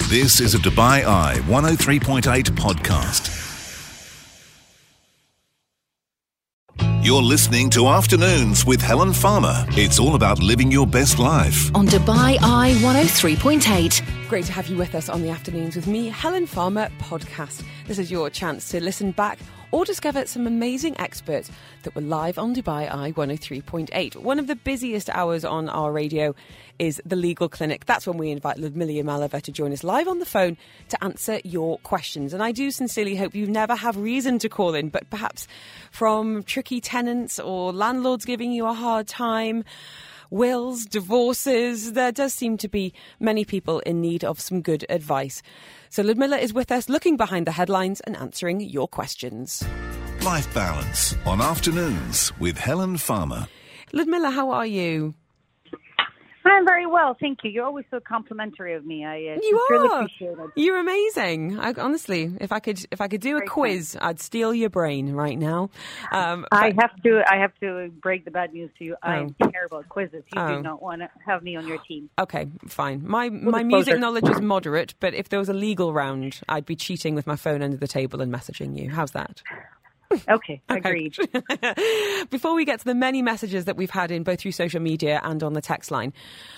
This is a Dubai Eye 103.8 podcast. You're listening to Afternoons with Helen Farmer. It's all about living your best life. On Dubai Eye 103.8. Great to have you with us on the Afternoons with me, Helen Farmer podcast. This is your chance to listen back or discover some amazing experts that were live on Dubai Eye 103.8. One of the busiest hours on our radio is the Legal Clinic. That's when we invite Ludmila Yamalova to join us live on the phone to answer your questions. And I do sincerely hope you never have reason to call in, but perhaps from tricky tenants or landlords giving you a hard time, wills, divorces. There does seem to be many people in need of some good advice. So Ludmila is with us, looking behind the headlines and answering your questions. Life Balance on Afternoons with Helen Farmer. Ludmila, how are you? I'm very well, thank you. You're always so complimentary of me. I You sincerely are. appreciate it. You're amazing. Honestly, if I could do a quiz, I'd steal your brain right now. I have to break the bad news to you. I'm terrible at quizzes. You do not want to have me on your team. Okay, fine. My music knowledge is moderate, but if there was a legal round, I'd be cheating with my phone under the table and messaging you. How's that? Okay, agreed. Before we get to the many messages that we've had in both through social media and on the text line,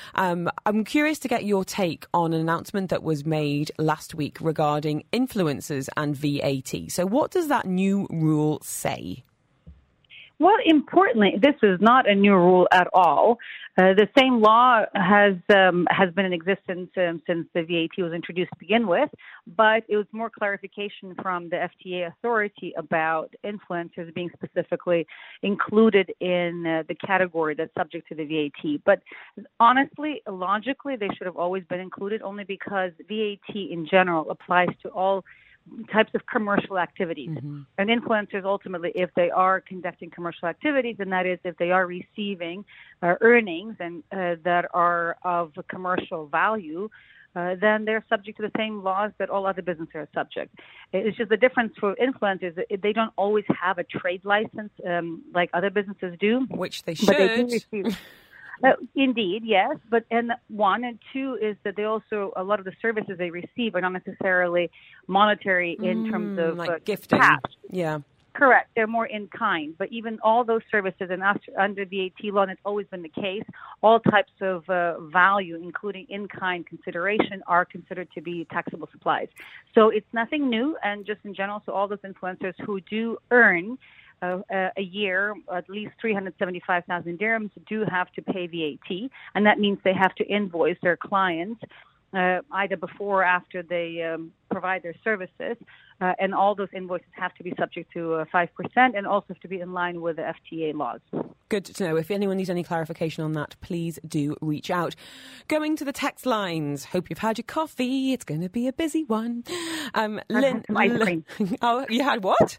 I'm curious to get your take on an announcement that was made last week regarding influencers and VAT. So what does that new rule say? Well, importantly, this is not a new rule at all. The same law has been in existence since the VAT was introduced to begin with, but it was more clarification from the FTA authority about influencers being specifically included in the category that's subject to the VAT. But honestly, logically, they should have always been included only because VAT in general applies to all types of commercial activities. Mm-hmm. And influencers, ultimately, if they are conducting commercial activities, and that is if they are receiving earnings and that are of commercial value, then they're subject to the same laws that all other businesses are subject. It's just the difference for influencers. They don't always have a trade license like other businesses do. Which they should. But they do receive. Indeed, yes. But and one and two is that they also, a lot of the services they receive are not necessarily monetary in terms of like gifting. Cash. Yeah. Correct. They're more in kind. But even all those services, and under VAT law, and it's always been the case, all types of value, including in-kind consideration, are considered to be taxable supplies. So it's nothing new. And just in general, so all those influencers who do earn a year, at least 375,000 dirhams, do have to pay VAT, and that means they have to invoice their clients either before or after they provide their services, and all those invoices have to be subject to 5% and also have to be in line with the FTA laws. Good to know. If anyone needs any clarification on that, please do reach out. Going to the text lines. Hope you've had your coffee. It's going to be a busy one. Lynn, ice cream. Oh, you had what?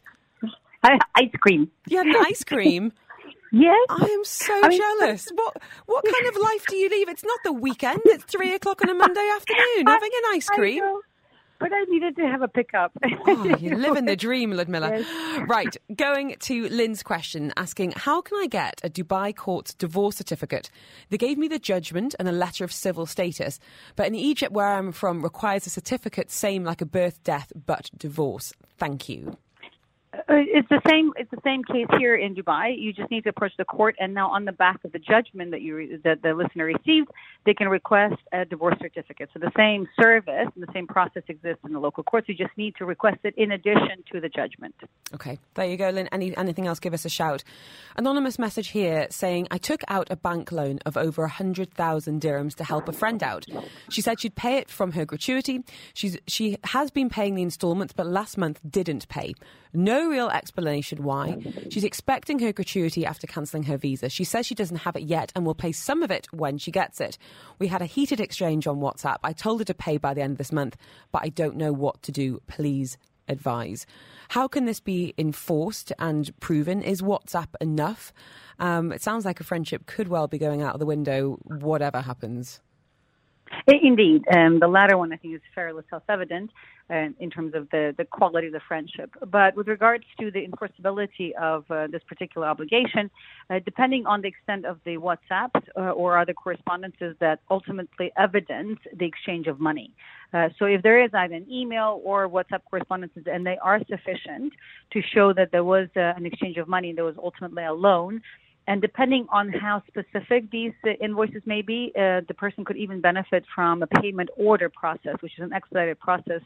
Ice cream. You had an ice cream? Yes. I am so jealous. What kind of life do you lead? It's not the weekend. It's 3:00 on a Monday afternoon having an ice cream. I know, but I needed to have a pickup. Oh, you're living the dream, Ludmila. Yes. Right, going to Lynn's question, asking, how can I get a Dubai court's divorce certificate? They gave me the judgment and a letter of civil status, but in Egypt, where I'm from, requires a certificate same like a birth, death, but divorce. Thank you. It's the same. It's the same case here in Dubai. You just need to approach the court, and now on the back of the judgment that the listener received, they can request a divorce certificate. So the same service and the same process exists in the local courts. You just need to request it in addition to the judgment. Okay, there you go, Lynn. Anything else? Give us a shout. Anonymous message here saying, I took out a bank loan of over 100,000 dirhams to help a friend out. She said she'd pay it from her gratuity. She has been paying the instalments, but last month didn't pay. No real explanation why. She's expecting her gratuity after cancelling her visa. She says she doesn't have it yet and will pay some of it when she gets it. We had a heated exchange on WhatsApp. I told her to pay by the end of this month, but I don't know what to do. Please advise. How can this be enforced and proven? Is WhatsApp enough? It sounds like a friendship could well be going out of the window, whatever happens. Indeed. The latter one, I think, is fairly self-evident in terms of the quality of the friendship. But with regards to the enforceability of this particular obligation, depending on the extent of the WhatsApps or other correspondences that ultimately evidence the exchange of money. So if there is either an email or WhatsApp correspondences and they are sufficient to show that there was an exchange of money, there was ultimately a loan, and depending on how specific these invoices may be, the person could even benefit from a payment order process, which is an expedited process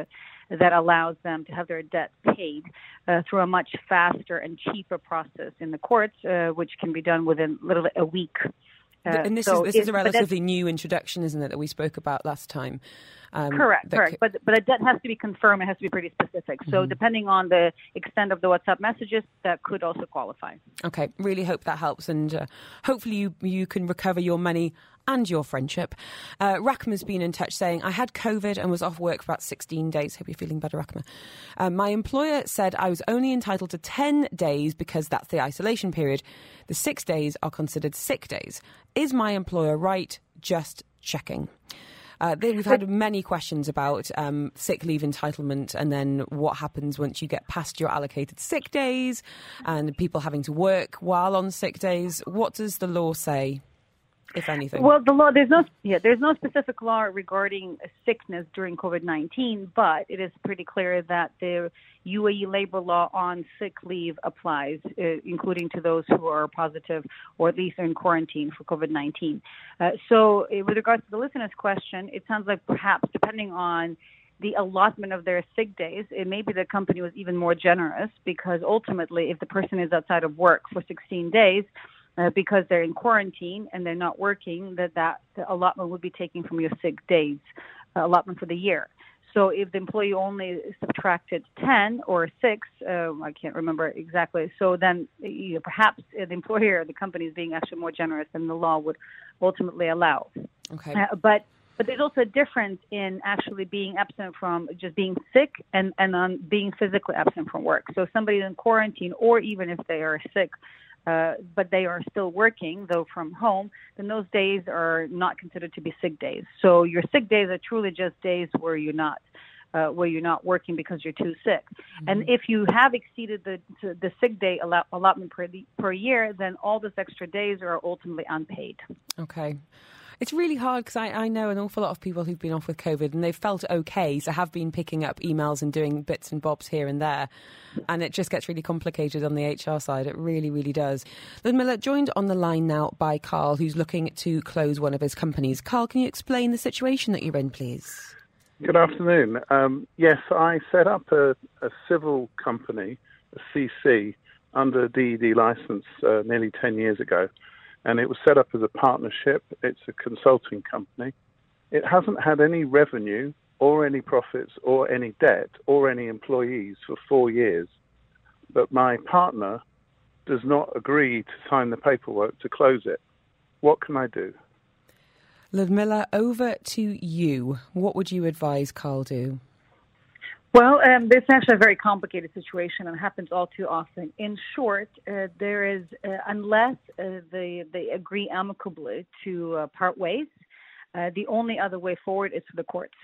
that allows them to have their debt paid through a much faster and cheaper process in the courts, which can be done within literally a week. And this is a relatively new introduction, isn't it, that we spoke about last time? Correct. But the debt has to be confirmed. It has to be pretty specific. So depending on the extent of the WhatsApp messages, that could also qualify. Okay, really hope that helps. And hopefully you can recover your money and your friendship. Rakma's been in touch saying, I had COVID and was off work for about 16 days. Hope you're feeling better, Rakma. My employer said I was only entitled to 10 days because that's the isolation period. The 6 days are considered sick days. Is my employer right? Just checking. We've had many questions about sick leave entitlement and then what happens once you get past your allocated sick days and people having to work while on sick days. What does the law say, if anything? Well, the law, there's no specific law regarding sickness during COVID-19, but it is pretty clear that the UAE labor law on sick leave applies, including to those who are positive or at least are in quarantine for COVID-19. So with regards to the listener's question, it sounds like perhaps depending on the allotment of their sick days, it may be the company was even more generous because ultimately if the person is outside of work for 16 days, because they're in quarantine and they're not working, that the allotment would be taken from your sick days allotment for the year. So if the employee only subtracted 10 or 6, I can't remember exactly, so then perhaps the employer, the company is being actually more generous than the law would ultimately allow. Okay. But there's also a difference in actually being absent from just being sick and on being physically absent from work. So if somebody's in quarantine or even if they are sick, but they are still working, though from home, then those days are not considered to be sick days. So your sick days are truly just days where you're not working because you're too sick. Mm-hmm. And if you have exceeded the sick day allotment per year, then all those extra days are ultimately unpaid. Okay. It's really hard because I know an awful lot of people who've been off with COVID and they've felt okay, so have been picking up emails and doing bits and bobs here and there. And it just gets really complicated on the HR side. It really, really does. Ludmila, joined on the line now by Carl, who's looking to close one of his companies. Carl, can you explain the situation that you're in, please? Good afternoon. Yes, I set up a civil company, a CC, under a DED license nearly 10 years ago. And it was set up as a partnership. It's a consulting company. It hasn't had any revenue or any profits or any debt or any employees for 4 years. But my partner does not agree to sign the paperwork to close it. What can I do? Ludmila, over to you. What would you advise Carl do? Well, this is actually a very complicated situation and happens all too often. In short, there is, unless they agree amicably to part ways, the only other way forward is for the courts.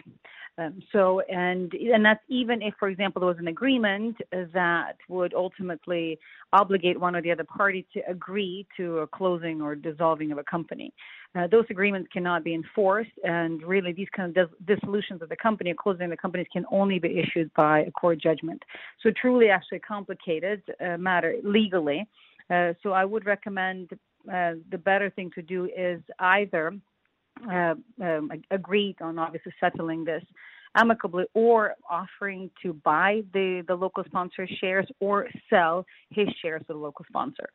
And that's even if, for example, there was an agreement that would ultimately obligate one or the other party to agree to a closing or dissolving of a company. Those agreements cannot be enforced, and really these kind of dissolutions of the company or closing of the companies can only be issued by a court judgment. So truly actually a complicated matter legally. So I would recommend the better thing to do is either agreed on obviously settling this amicably or offering to buy the local sponsor's shares or sell his shares to the local sponsor.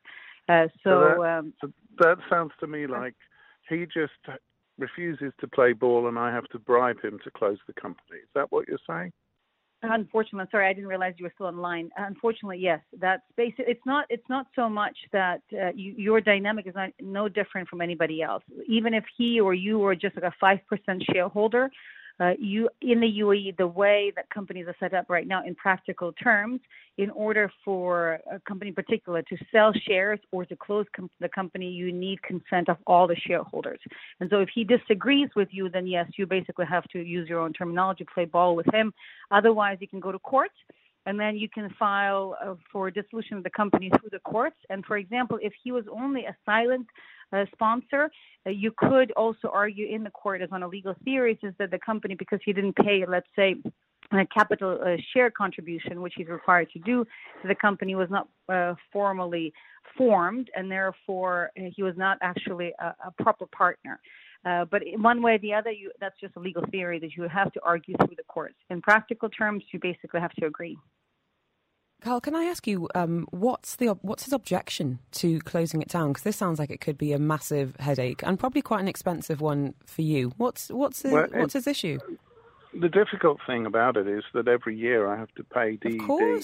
So that sounds to me like he just refuses to play ball and I have to bribe him to close the company. Is that what you're saying? Unfortunately, sorry, I didn't realize you were still online. Unfortunately, yes, that's basic. It's not so much that your dynamic is no different from anybody else. Even if he or you are just like a 5% shareholder, In the UAE, the way that companies are set up right now, in practical terms, in order for a company in particular to sell shares or to close the company, you need consent of all the shareholders. And so if he disagrees with you, then yes, you basically have to use your own terminology, play ball with him. Otherwise, you can go to court. And then you can file for dissolution of the company through the courts. And for example, if he was only a silent sponsor, you could also argue in the court, as on a legal theory, is that the company, because he didn't pay, let's say, a capital share contribution, which he's required to do, the company was not formally formed, and therefore he was not actually a proper partner. But in one way or the other, that's just a legal theory that you have to argue through the courts. In practical terms, you basically have to agree. Carl, can I ask you, what's his objection to closing it down? Because this sounds like it could be a massive headache and probably quite an expensive one for you. What's his issue? The difficult thing about it is that every year I have to pay DED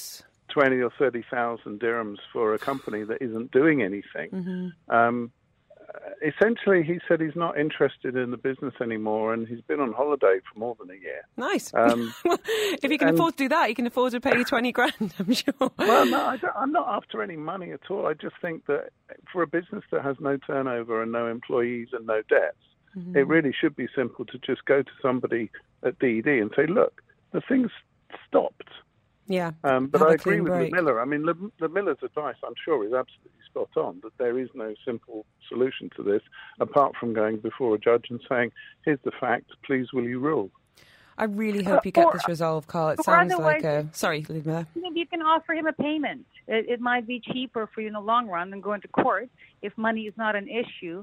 20 or 30,000 dirhams for a company that isn't doing anything. Mm-hmm. Essentially, he said he's not interested in the business anymore, and he's been on holiday for more than a year. Nice. If he can afford to do that, he can afford to pay you 20 grand, I'm sure. Well, no, I'm not after any money at all. I just think that for a business that has no turnover and no employees and no debts, mm-hmm. it really should be simple to just go to somebody at DED and say, look, the thing's stopped. Yeah. But I agree with Ludmilla. I mean, Ludmilla's advice, I'm sure, is absolutely spot on, that there is no simple solution to this, apart from going before a judge and saying, here's the fact, please will you rule? I really hope you get this resolved, Carl. It sounds like Sorry, Ludmilla. You can offer him a payment. It might be cheaper for you in the long run than going to court if money is not an issue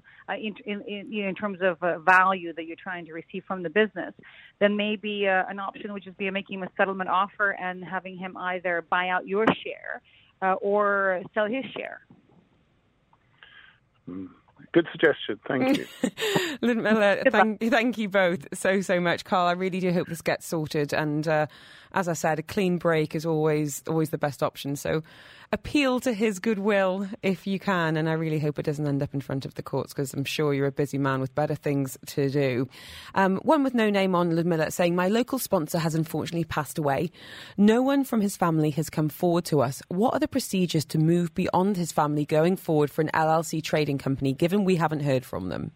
in terms of value that you're trying to receive from the business. Then maybe an option would just be making him a settlement offer and having him either buy out your share or sell his share. Good suggestion. Thank you. Ludmilla, thank you both so much. Carl, I really do hope this gets sorted. And as I said, a clean break is always the best option. So appeal to his goodwill if you can. And I really hope it doesn't end up in front of the courts, because I'm sure you're a busy man with better things to do. One with no name on Ludmilla saying, my local sponsor has unfortunately passed away. No one from his family has come forward to us. What are the procedures to move beyond his family going forward for an LLC trading company, given we haven't heard from them?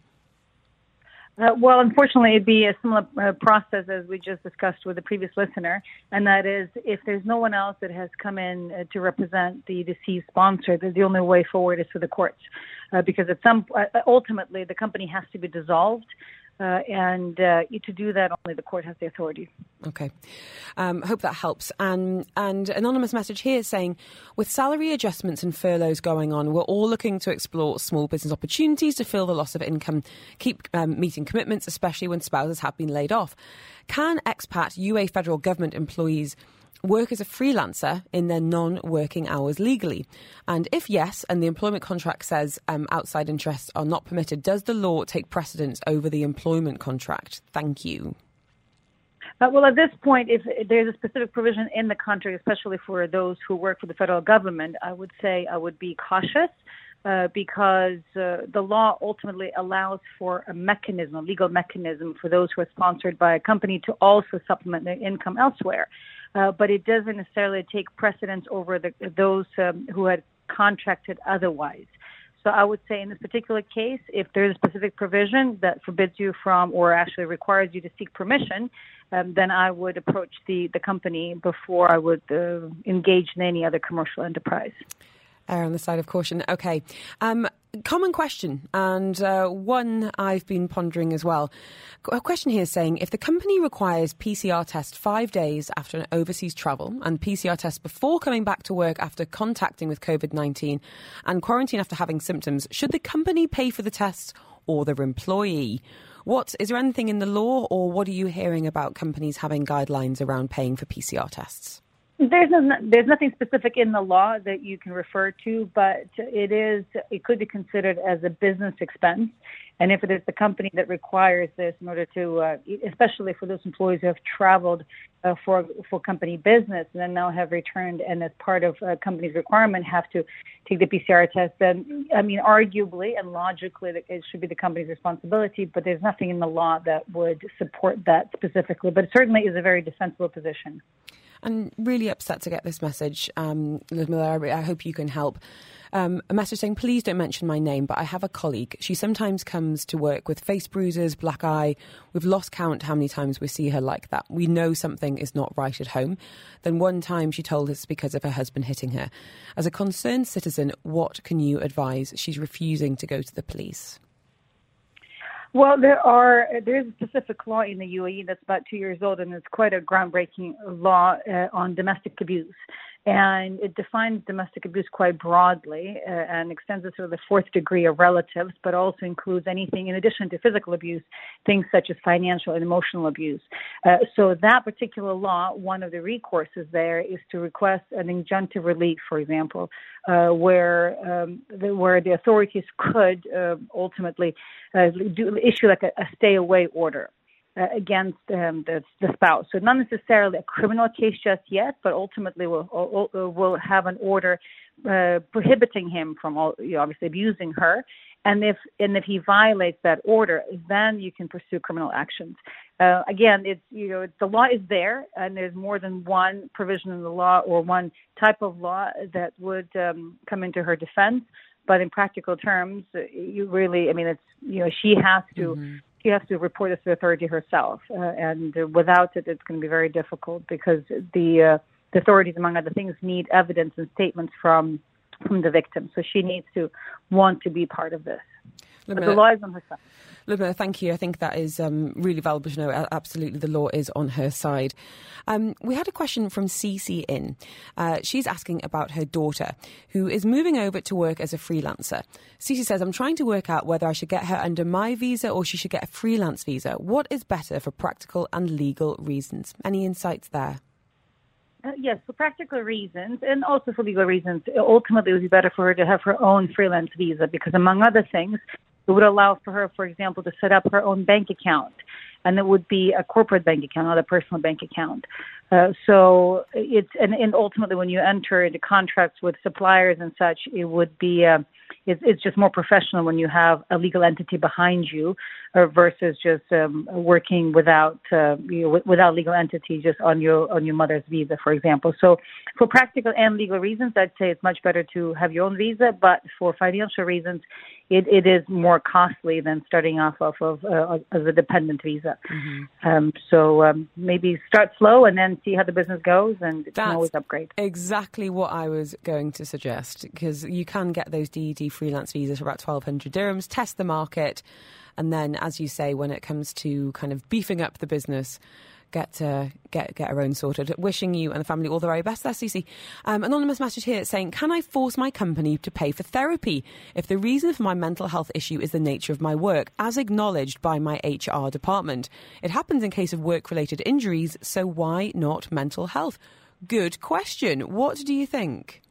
Well, unfortunately, it'd be a similar process as we just discussed with the previous listener, and that is if there's no one else that has come in to represent the deceased sponsor, the only way forward is through the courts, because ultimately the company has to be dissolved, and to do that, only the court has the authority. Okay. Hope that helps. And anonymous message here saying, with salary adjustments and furloughs going on, we're all looking to explore small business opportunities to fill the loss of income, keep meeting commitments, especially when spouses have been laid off. Can expat UAE federal government employees work as a freelancer in their non-working hours legally? And if yes, and the employment contract says outside interests are not permitted, does the law take precedence over the employment contract? Thank you. Well, at this point, if there's a specific provision in the contract, especially for those who work for the federal government, I would say I would be cautious because the law ultimately allows for a legal mechanism for those who are sponsored by a company to also supplement their income elsewhere. But it doesn't necessarily take precedence over those who had contracted otherwise. So I would say in this particular case, if there's a specific provision that forbids you from or actually requires you to seek permission, then I would approach the company before I would engage in any other commercial enterprise. Err on the side of caution. Okay. Common question, and one I've been pondering as well. A question here saying, if the company requires PCR test 5 days after an overseas travel and PCR test before coming back to work after contacting with COVID-19 and quarantine after having symptoms, should the company pay for the tests or their employee? Is there anything in the law, or what are you hearing about companies having guidelines around paying for PCR tests? There's nothing specific in the law that you can refer to, but it could be considered as a business expense. And if it is the company that requires this in order to, especially for those employees who have traveled for company business and then now have returned and as part of a company's requirement have to take the PCR test, then, I mean, arguably and logically it should be the company's responsibility, but there's nothing in the law that would support that specifically. But it certainly is a very defensible position. And really upset to get this message, Ludmila, I hope you can help. A message saying, please don't mention my name, but I have a colleague. She sometimes comes to work with face bruises, black eye. We've lost count how many times we see her like that. We know something is not right at home. Then one time she told us because of her husband hitting her. As a concerned citizen, what can you advise? She's refusing to go to the police. Well, there is a specific law in the UAE that's about 2 years old, and it's quite a groundbreaking law on domestic abuse. And it defines domestic abuse quite broadly and extends it to the fourth degree of relatives, but also includes anything in addition to physical abuse, things such as financial and emotional abuse. So that particular law, one of the recourses there is to request an injunctive relief, for example, where the authorities could ultimately issue like a stay-away order against the spouse. So not necessarily a criminal case just yet, but ultimately will have an order prohibiting him from obviously abusing her. And if he violates that order, then you can pursue criminal actions. Again, the law is there, and there's more than one provision in the law or one type of law that would come into her defense. But in practical terms, she has to. Mm-hmm. She has to report this to the authority herself, and without it, it's going to be very difficult because the authorities, among other things, need evidence and statements from the victim. So she needs to want to be part of this. But the law is on her side. Ludmila, thank you. I think that is really valuable to know. Absolutely, the law is on her side. We had a question from Cece in. She's asking about her daughter, who is moving over to work as a freelancer. Cece says, I'm trying to work out whether I should get her under my visa or she should get a freelance visa. What is better for practical and legal reasons? Any insights there? Yes, for practical reasons and also for legal reasons, ultimately it would be better for her to have her own freelance visa because, among other things, it would allow for her, for example, to set up her own bank account. And it would be a corporate bank account, not a personal bank account. So it's and ultimately, when you enter into contracts with suppliers and such, it would be it's just more professional when you have a legal entity behind you, versus just working without legal entity, just on your mother's visa, for example. So for practical and legal reasons, I'd say it's much better to have your own visa. But for financial reasons, it is more costly than starting off of as a dependent visa. Mm-hmm. So maybe start slow and then see how the business goes, and you can always upgrade. Exactly what I was going to suggest, because you can get those DED freelance visas for about 1,200 dirhams, test the market, and then, as you say, when it comes to kind of beefing up the business, get her own sorted. Wishing you and the family all the very best there, Cece. Anonymous message here saying, can I force my company to pay for therapy if the reason for my mental health issue is the nature of my work, as acknowledged by my HR department? It happens in case of work-related injuries, so why not mental health? Good question. What do you think?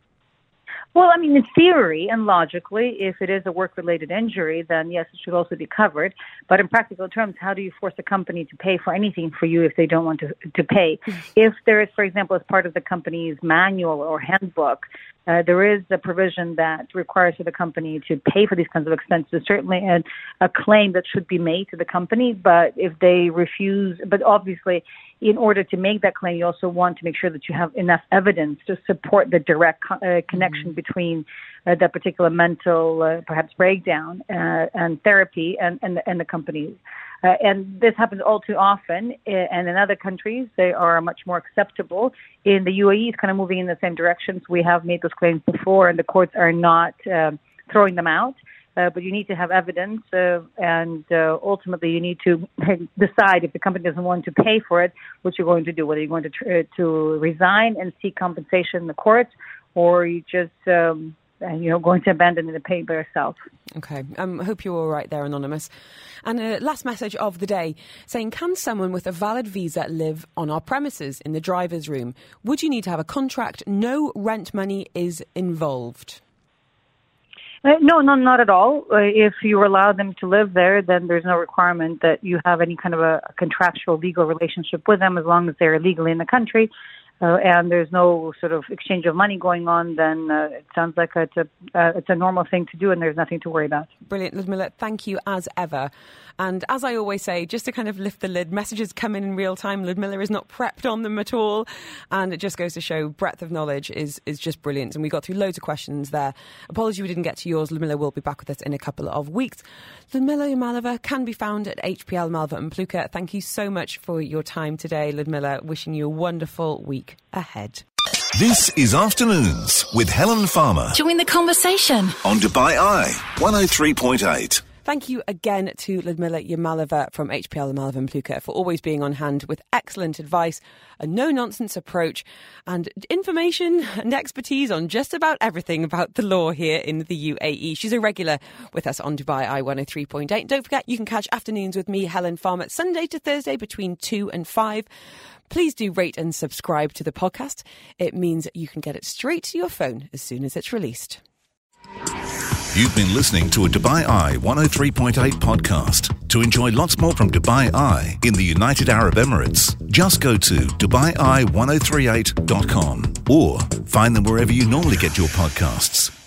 Well, I mean, in theory and logically, if it is a work-related injury, then yes, it should also be covered. But in practical terms, how do you force a company to pay for anything for you if they don't want to pay? If there is, for example, as part of the company's manual or handbook, there is a provision that requires for the company to pay for these kinds of expenses. Certainly a claim that should be made to the company, but if they refuse, but obviously in order to make that claim, you also want to make sure that you have enough evidence to support the direct connection between that particular mental perhaps breakdown and therapy and the company. And this happens all too often, and in other countries, they are much more acceptable. In the UAE, it's kind of moving in the same direction. So we have made those claims before, and the courts are not throwing them out. But you need to have evidence, and ultimately you need to decide if the company doesn't want to pay for it, what you're going to do, whether you're going to resign and seek compensation in the courts, or you just going to abandon it and pay by yourself. Okay. Hope you're all right there, Anonymous. And last message of the day saying, can someone with a valid visa live on our premises in the driver's room? Would you need to have a contract? No rent money is involved. No, not at all. If you allow them to live there, then there's no requirement that you have any kind of a contractual legal relationship with them as long as they're legally in the country. And there's no sort of exchange of money going on, then it sounds like it's a normal thing to do and there's nothing to worry about. Brilliant, Ludmilla. Thank you as ever. And as I always say, just to kind of lift the lid, messages come in real time. Ludmilla is not prepped on them at all. And it just goes to show breadth of knowledge is just brilliant. And we got through loads of questions there. Apologies we didn't get to yours. Ludmilla will be back with us in a couple of weeks. Ludmilla Yamalova can be found at HPL Malva and Pluka. Thank you so much for your time today, Ludmilla. Wishing you a wonderful week ahead. This is Afternoons with Helen Farmer Join the conversation on Dubai Eye 103.8. Thank you again to Ludmilla Yamalova from HPL Malva and Pluka for always being on hand with excellent advice, a no-nonsense approach and information and expertise on just about everything about the law here in the UAE. She's a regular with us on Dubai Eye 103.8. Don't forget, you can catch Afternoons with me, Helen Farmer, Sunday to Thursday between 2 and 5. Please do rate and subscribe to the podcast. It means you can get it straight to your phone as soon as it's released. You've been listening to a Dubai Eye 103.8 podcast. To enjoy lots more from Dubai Eye in the United Arab Emirates, just go to DubaiEye1038.com or find them wherever you normally get your podcasts.